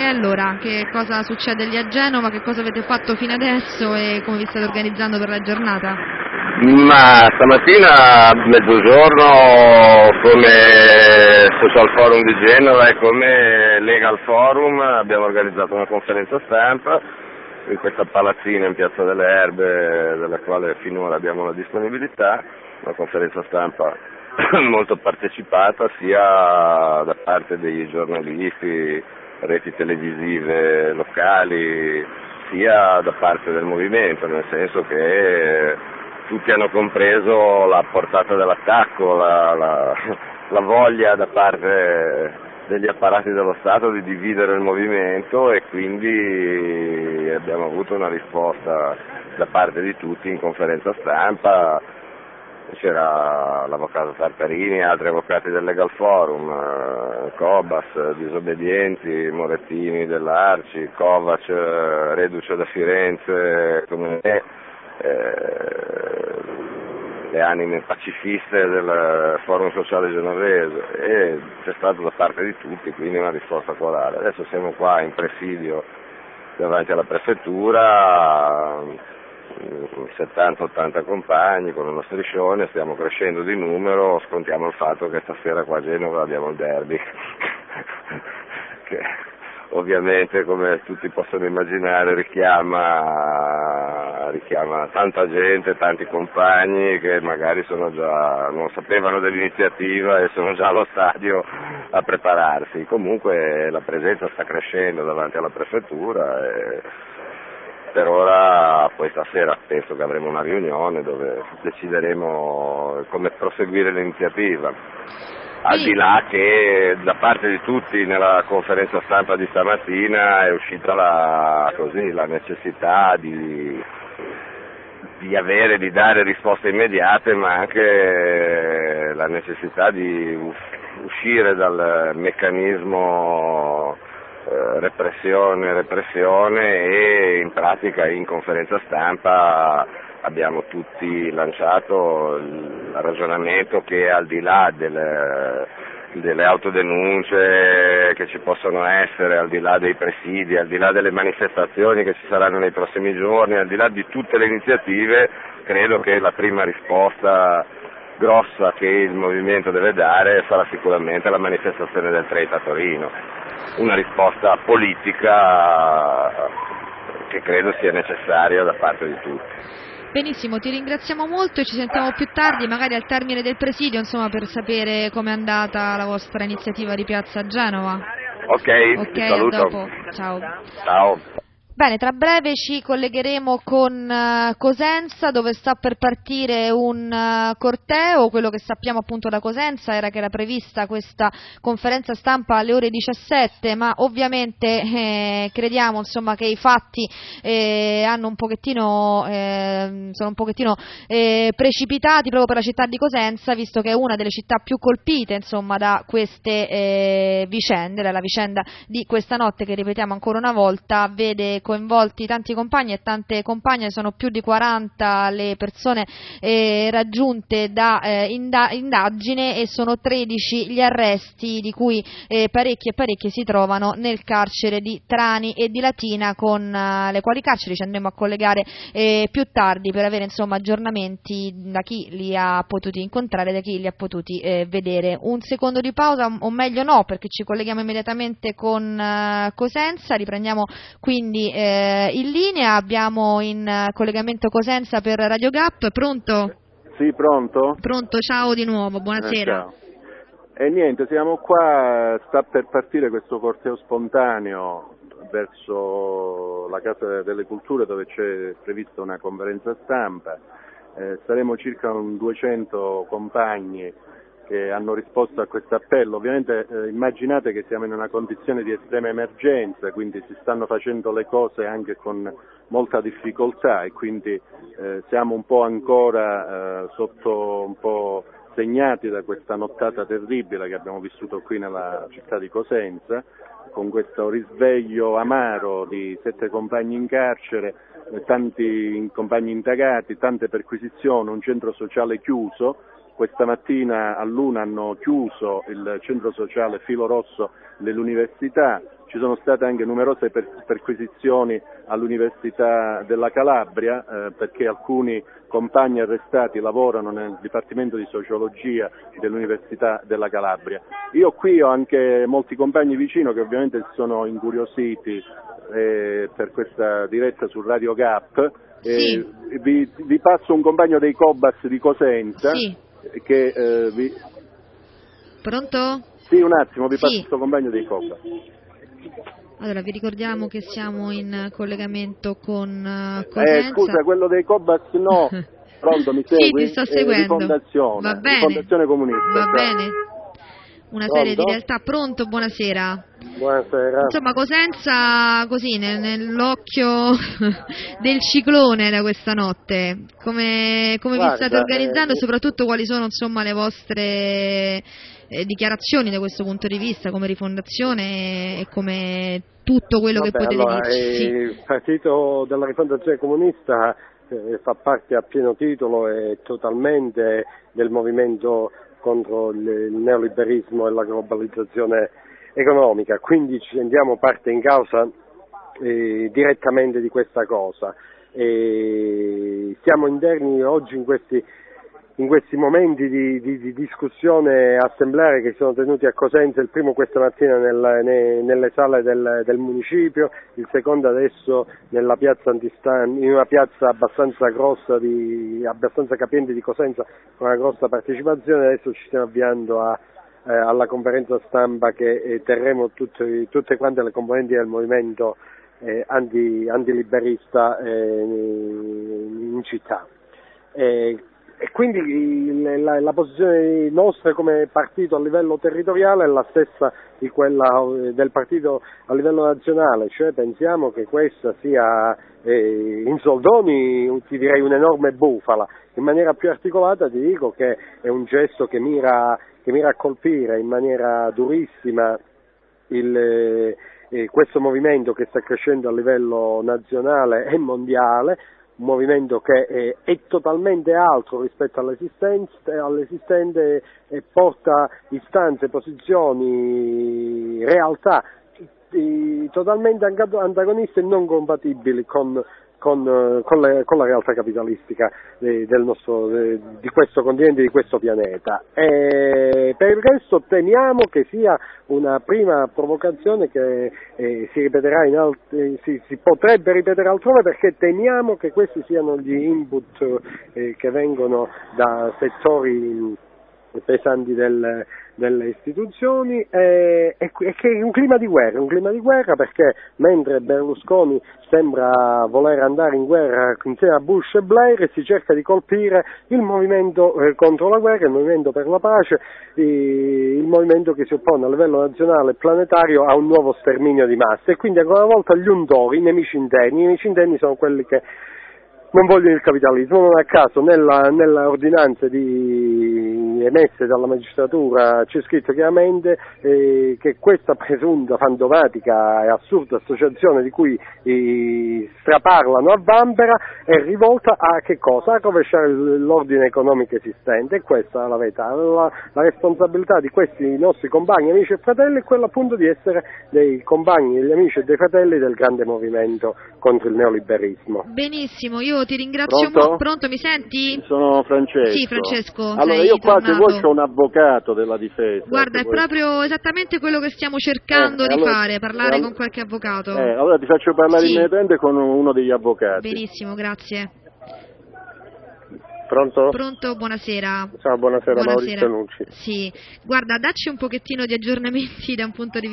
allora, che cosa succede lì a Genova, che cosa avete fatto fino adesso e come vi state organizzando per la giornata? Ma stamattina a mezzogiorno come Social Forum di Genova e come Legal Forum abbiamo organizzato una conferenza stampa in questa palazzina in Piazza delle Erbe, della quale finora abbiamo la disponibilità, una conferenza stampa molto partecipata sia da parte dei giornalisti, reti televisive locali, sia da parte del movimento, nel senso che tutti hanno compreso la portata dell'attacco, la voglia da parte degli apparati dello Stato di dividere il movimento, e quindi abbiamo avuto una risposta da parte di tutti in conferenza stampa. C'era l'avvocato Tartarini, altri avvocati del Legal Forum, Cobas, Disobbedienti, Morettini dell'Arci, Kovac, reduce da Firenze come me, le anime pacifiste del Forum Sociale Genovese, e c'è stato da parte di tutti quindi una risposta corale. Adesso siamo qua in presidio davanti alla prefettura, 70-80 compagni con uno striscione, stiamo crescendo di numero, scontiamo il fatto che stasera qua a Genova abbiamo il derby che ovviamente, come tutti possono immaginare, richiama tanta gente, tanti compagni che magari non sapevano dell'iniziativa e sono già allo stadio a prepararsi. Comunque la presenza sta crescendo davanti alla prefettura e per ora poi stasera penso che avremo una riunione dove decideremo come proseguire l'iniziativa. Al di là che da parte di tutti nella conferenza stampa di stamattina è uscita la necessità di dare risposte immediate, ma anche la necessità di uscire dal meccanismo repressione, e in pratica in conferenza stampa abbiamo tutti lanciato il ragionamento che al di là delle autodenunce che ci possono essere, al di là dei presidi, al di là delle manifestazioni che ci saranno nei prossimi giorni, al di là di tutte le iniziative, credo che la prima risposta grossa che il movimento deve dare sarà sicuramente la manifestazione del 30 a Torino, una risposta politica che credo sia necessaria da parte di tutti. Benissimo, ti ringraziamo molto e ci sentiamo più tardi, magari al termine del presidio, insomma, per sapere com'è andata la vostra iniziativa di Piazza Genova. Ok, ti saluto. A dopo. Ciao. Ciao. Bene, tra breve ci collegheremo con Cosenza, dove sta per partire un corteo. Quello che sappiamo appunto da Cosenza era che era prevista questa conferenza stampa alle ore 17, ma ovviamente crediamo insomma che i fatti sono un pochettino precipitati proprio per la città di Cosenza, visto che è una delle città più colpite insomma da queste vicende, dalla vicenda di questa notte che, ripetiamo ancora una volta, vede coinvolti tanti compagni e tante compagne. Sono più di 40 le persone raggiunte da indagine, e sono 13 gli arresti, di cui parecchi si trovano nel carcere di Trani e di Latina, con le quali carceri ci andremo a collegare più tardi per avere insomma aggiornamenti da chi li ha potuti incontrare, da chi li ha potuti vedere. Un secondo di pausa, o meglio no, perché ci colleghiamo immediatamente con Cosenza. Riprendiamo quindi in linea, abbiamo in collegamento Cosenza per Radio Gap. Pronto? Sì, pronto? Pronto, ciao di nuovo, buonasera. Ciao. E niente, siamo qua, sta per partire questo corteo spontaneo verso la Casa delle Culture, dove c'è prevista una conferenza stampa. Saremo circa 200 compagni che hanno risposto a questo appello. Ovviamente immaginate che siamo in una condizione di estrema emergenza, quindi si stanno facendo le cose anche con molta difficoltà, e quindi siamo un po' ancora un po' segnati da questa nottata terribile che abbiamo vissuto qui nella città di Cosenza, con questo risveglio amaro di 7 compagni in carcere, tanti compagni indagati, tante perquisizioni, un centro sociale chiuso. Questa mattina all'1 hanno chiuso il centro sociale Filo Rosso dell'università, ci sono state anche numerose perquisizioni all'Università della Calabria, perché alcuni compagni arrestati lavorano nel Dipartimento di Sociologia dell'Università della Calabria. Io qui ho anche molti compagni vicino che ovviamente si sono incuriositi per questa diretta su Radio Gap. Sì. Vi passo un compagno dei Cobas di Cosenza. Sì. Pronto? Sì, un attimo, vi passo Sì. questo compagno dei Cobas. Allora, vi ricordiamo che siamo in collegamento con Cosenza. Scusa, quello dei Cobas no. Pronto, mi segui? Sì, ti sto seguendo. Rifondazione. Va bene. Rifondazione comunista. Va cioè. bene. Una Pronto? serie di realtà. Pronto, buonasera. Buonasera. Insomma, Cosenza così nell'occhio del ciclone da questa notte. Come vi state organizzando e soprattutto quali sono insomma le vostre dichiarazioni da questo punto di vista come Rifondazione e come tutto quello che potete dirci? Sì. Il partito della Rifondazione Comunista fa parte a pieno titolo e totalmente del movimento contro il neoliberismo e la globalizzazione economica, quindi ci rendiamo parte in causa direttamente di questa cosa. Siamo interni oggi in questi momenti di discussione assembleare che sono tenuti a Cosenza, il primo questa mattina nelle sale del municipio, il secondo adesso nella piazza Antistante, in una piazza abbastanza grossa, abbastanza capiente di Cosenza, con una grossa partecipazione. Adesso ci stiamo avviando alla conferenza stampa che terremo tutte quante le componenti del movimento antiliberista in città. E quindi la posizione nostra come partito a livello territoriale è la stessa di quella del partito a livello nazionale, cioè pensiamo che questa sia in soldoni, ti direi, un'enorme bufala. In maniera più articolata ti dico che è un gesto che mira a colpire in maniera durissima questo movimento che sta crescendo a livello nazionale e mondiale, un movimento che è totalmente altro rispetto all'esistente e porta istanze, posizioni, realtà totalmente antagoniste e non compatibili con la realtà capitalistica di questo continente, di questo pianeta. E per il resto temiamo che sia una prima provocazione che si ripeterà si potrebbe ripetere altrove, perché temiamo che questi siano gli input che vengono da settori pesanti delle istituzioni e che è un clima di guerra perché mentre Berlusconi sembra voler andare in guerra insieme a Bush e Blair, si cerca di colpire il movimento contro la guerra, il movimento per la pace, il movimento che si oppone a livello nazionale e planetario a un nuovo sterminio di massa, e quindi ancora una volta gli untori, i nemici interni sono quelli che non vogliono il capitalismo. Non a caso nella ordinanza emesse dalla magistratura c'è scritto chiaramente che questa presunta fantomatica e assurda associazione di cui straparlano a vanvera è rivolta a che cosa? A rovesciare l'ordine economico esistente, e questa è la verità. La responsabilità di questi nostri compagni, amici e fratelli è quella appunto di essere dei compagni, degli amici e dei fratelli del grande movimento contro il neoliberismo. Benissimo, io ti ringrazio. Pronto, mi senti? Sono Francesco. Sì, Francesco. Allora io qua se vuoi c'ho un avvocato della difesa. Guarda, è proprio esattamente quello che stiamo cercando di fare, parlare con qualche avvocato. Allora ti faccio parlare immediatamente con uno degli avvocati. Benissimo, grazie. Pronto? Pronto, buonasera. Ciao, buonasera. Maurizio Nucci. Sì, guarda, dacci un pochettino di aggiornamenti da un punto di